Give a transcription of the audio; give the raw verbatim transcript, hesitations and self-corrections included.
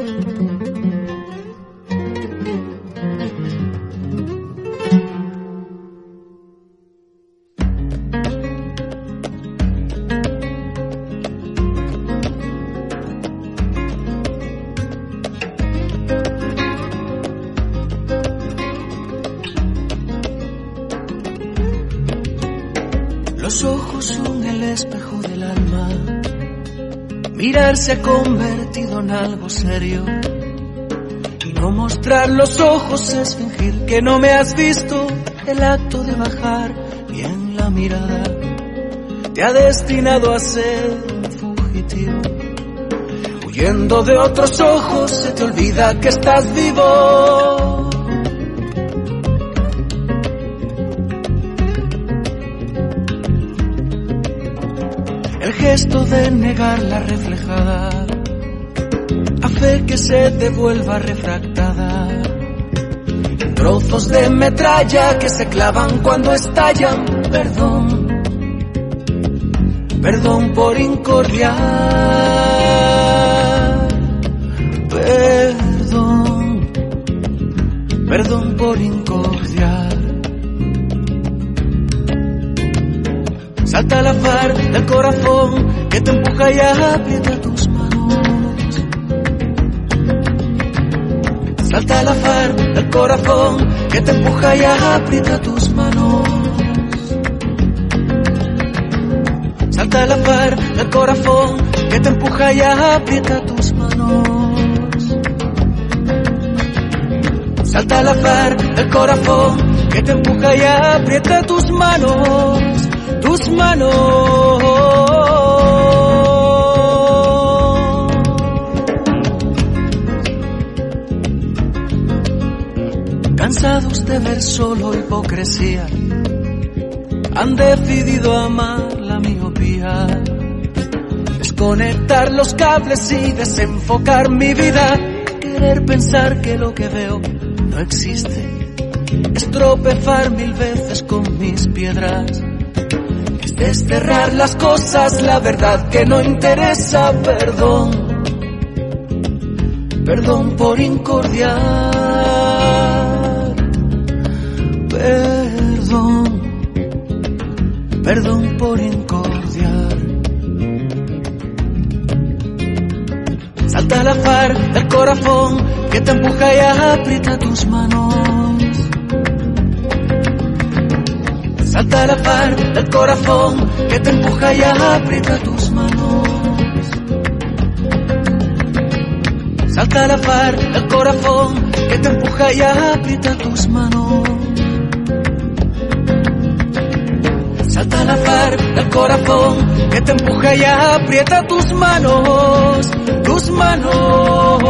Los ojos son el espejo del alma. Mirar se ha convertido en algo serio. Y no mostrar los ojos es fingir que no me has visto. El acto de bajar bien la mirada te ha destinado a ser un fugitivo. Huyendo de otros ojos se te olvida que estás vivo. El gesto de negar la reflejada hace que se devuelva refractada. Trozos de metralla que se clavan cuando estallan. Perdón, perdón por incordiar. Perdón, perdón por incordiar. Salta la far del corazón que te empuja y aprieta tus manos. Salta la far del corazón que te empuja y aprieta tus manos. Salta la far del corazón que te empuja y aprieta tus manos. Salta la far del corazón que te empuja y aprieta tus manos. Tus manos. Cansados de ver solo hipocresía, han decidido amar la miopía. Desconectar los cables y desenfocar mi vida. Querer pensar que lo que veo no existe. Es tropezar mil veces con mis piedras. Desterrar las cosas, la verdad que no interesa. Perdón, perdón por incordiar. Perdón, perdón por incordiar. Salta la far del corazón que te empuja y aprieta tus manos. Salta la far del corazón que te empuja y aprieta tus manos. Salta la far del corazón que te empuja y aprieta tus manos. Salta la far del corazón que te empuja y aprieta tus manos. Tus manos.